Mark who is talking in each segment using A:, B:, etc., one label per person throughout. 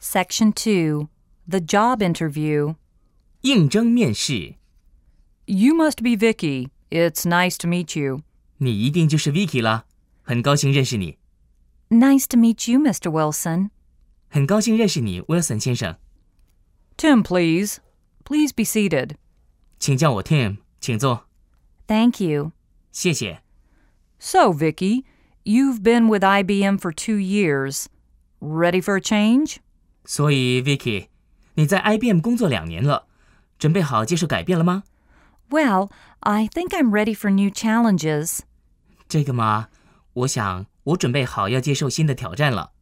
A: Section 2. The Job Interview.
B: 应征面试。
A: You must be Vicky. It's nice to meet you.
B: 你一定就是 Vicky 了，很高兴认识你。
A: Nice to meet you, Mr. Wilson.
B: 很高兴认识你 ，Wilson 先生。
A: Tim, please. Please be seated.
B: 请叫我 Tim， 请坐。
A: Thank you.
B: 谢谢。
A: So, Vicky, you've been with IBM for 2 years. Ready for a change?
B: 所以 Vicky， 你在 IBM 工作2年了，准备好接受改变了吗？
A: Well, I think I'm ready for new challenges.
B: 这个嘛，我想我准备好要接受新的挑战了。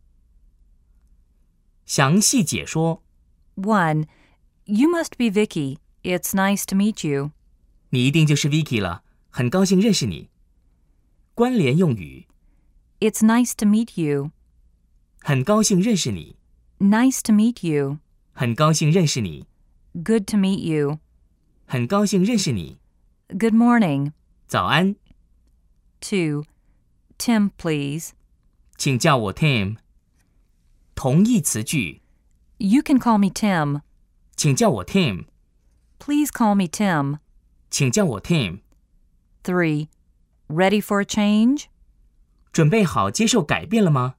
B: 详细解说。
A: 1. You must be Vicky. It's nice to meet you.
B: 你一定就是 Vicky 了，很高兴认识你。关联用语。
A: It's nice to meet you.
B: 很高兴认识你。
A: Nice to meet you.
B: 很高兴认识你。
A: Good to meet you.
B: 很高兴认识你。
A: Good morning.
B: 早安，
A: 2. Tim, please.
B: 请叫我 Tim。同义词句，
A: You can call me Tim.
B: 请叫我 Tim。
A: Please call me Tim.
B: 请叫我 Tim。
A: 3. Ready for a change?
B: 准备好接受改变了吗？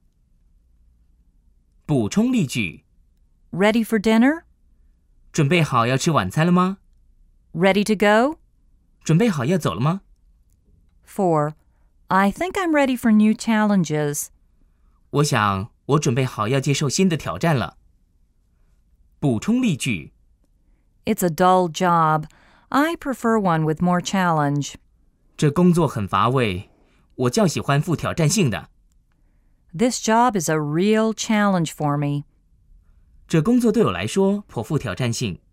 B: 补充例句，
A: Ready for dinner?
B: 准备好要吃晚餐了吗？
A: Ready to go?
B: 准备好要走了吗？
A: 4. I think I'm ready for new challenges.
B: 我想我准备好要接受新的挑战了。补充例句，
A: It's a dull job. I prefer one with more challenge.
B: 这工作很乏味，我较喜欢富挑战性的。
A: This job is a real challenge for me.
B: 这工作对我来说颇富挑战性。